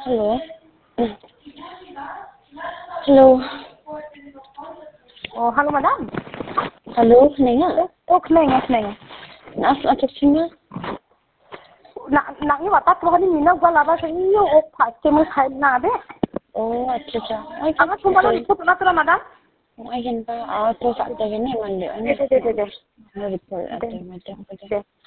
Halo. Halo. Oh, halo madam. Halo, kenapa? Oh, kenapa? Nak acak cina? Nak ni watak tuh ni mina gua laba sih yo oh pasti mau khai na deh. Oh, acak. Agak cuma lo ikut na tuh madam. I can buy auto factor ini mandi. Deh. Report atau macam.